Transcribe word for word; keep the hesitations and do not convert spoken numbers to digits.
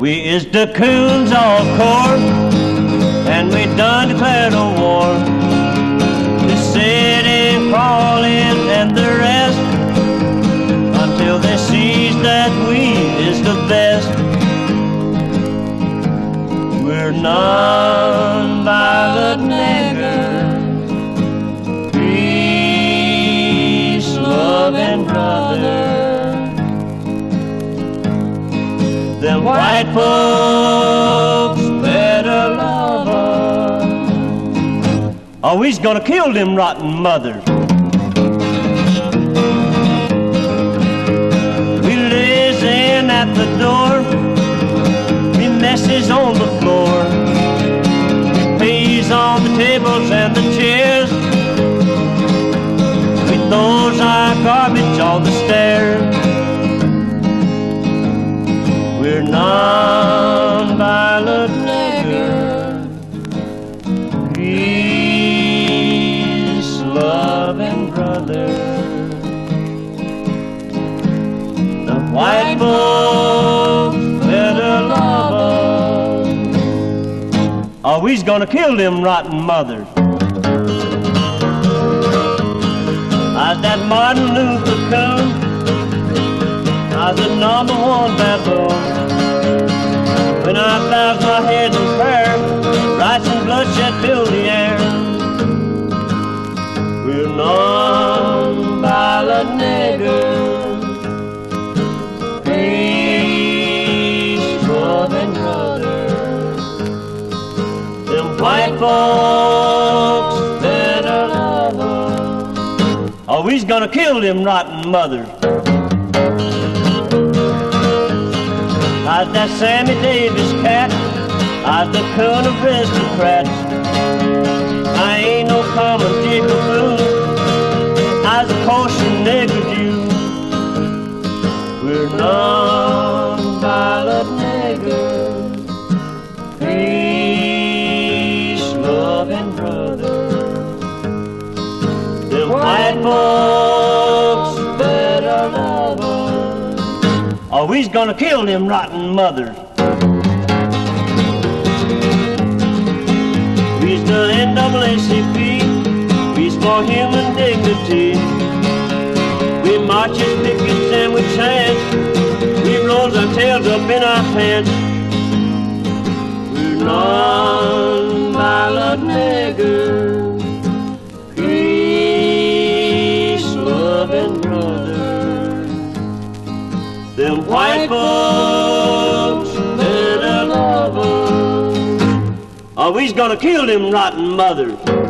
We is the coons all corps, and we done declared a war. The sitting, crawling, and the rest, until they sees that we is the best. We're non-violent niggers, peace, love, and brother. Them white folks better love us, or we's gonna kill them rotten mothers. We lays in at the door, we messes on the floor, we pays on the tables and the chairs, we throws our garbage on the stairs. We're non-violent niggers, peace, love, and brother. The white folks better love us, or we's gonna kill them rotten mothers. Like that Martin Luther King, I was the number one baboon. When I bows my head in prayer, rice and bloodshed fill the air. We're non-violent niggers, peace, love, and brother. Them white folks better love us, or we's gonna kill them rotten mothers. I's that Sammy Davis cat, I's the coon of aristocrats. I ain't no common jigaboo, I's a kosher nigger Jew. We're non-violent niggers, peace, love, and brother. Them white folks better love us, or we's gonna kill them rotten mothers. We's the N double A C P, we's for human dignity. We marches, pickets, and we chant, we rolls our tails up in our pants. We're non-violent niggers, peace, love, and brother. Them white folks better love us, or we's gonna kill them rotten mothers.